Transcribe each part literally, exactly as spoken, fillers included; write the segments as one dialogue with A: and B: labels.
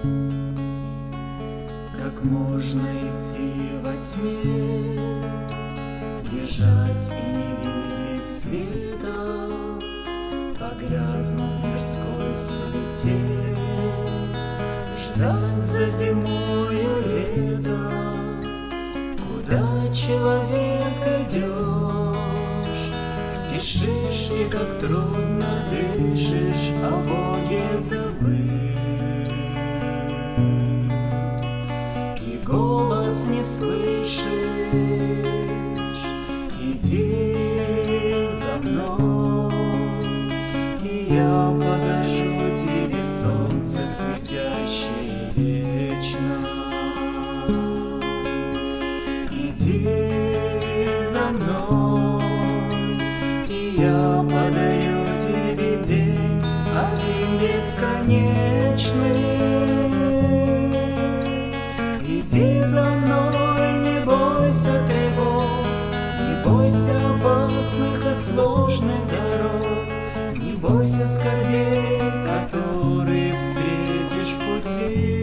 A: Как можно идти во тьме, бежать и не видеть света, погрязнув в мирской суете, ждать за зимою лето. Куда, человек, идешь? Спешишь и как трудно дышишь, о Боге забыть. И голос не слышишь, иди за мной, и я покажу тебе солнце, светящее вечно. Иди за мной, и я подарю тебе день один бесконечный. Иди за мной, не бойся тревог, не бойся опасных и сложных дорог, не бойся скорбей, которые встретишь в пути.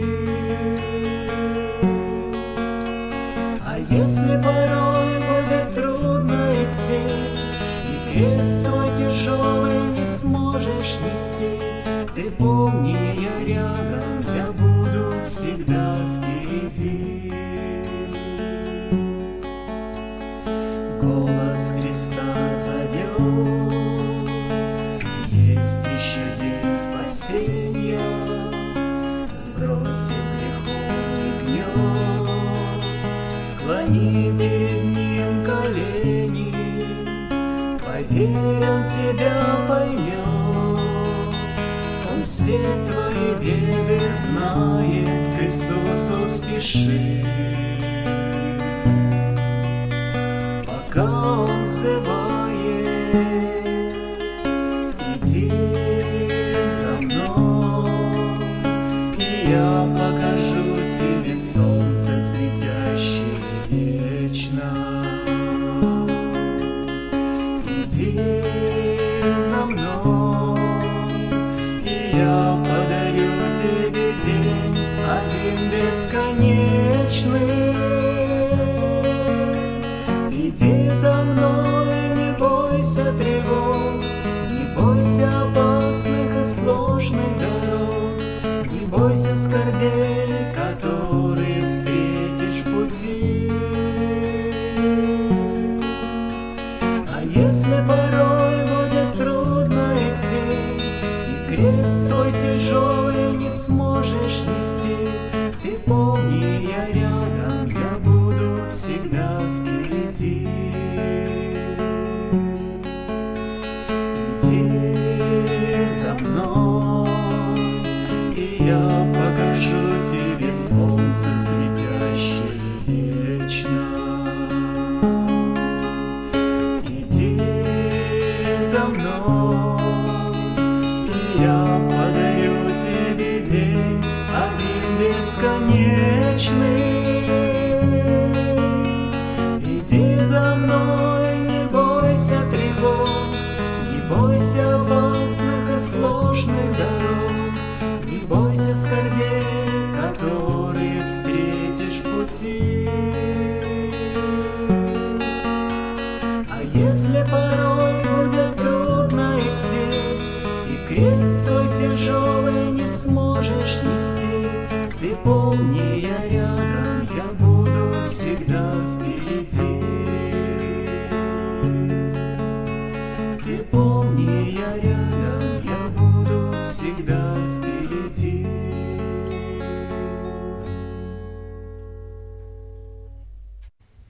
A: А если порой будет трудно идти, и крест свой тяжелый не сможешь нести, ты помни, я рядом, я буду всегда впереди. Голос Христа зовет, есть еще день спасения, сбросив греховный гнет, склони перед Ним колени, поверь, Он тебя поймет, Он все твои беды знает, к Иисусу спеши. Пока Он взывает, иди за мной, и я покажу тебе солнце, светящее вечно. Иди за мной, и я подарю тебе день один бесконечный. Иди за мной, не бойся тревог, не бойся опасных и сложных дорог, не бойся скорбей, которые встретишь в пути. А если порой будет трудно идти, и крест свой тяжелый не сможешь нести, ты помни, я рядом, я буду всегда впереди. Иди за мной, и я покажу тебе солнце, светящее вечно. Иди за мной, и я подарю тебе день один бесконечный. Иди за мной, не бойся тревог, не бойся опасных и сложных дорог, не бойся скорбей, которые встретишь в пути. А если порой будет трудно идти, и крест свой тяжелый не сможешь нести, ты помни, я рядом, я буду всегда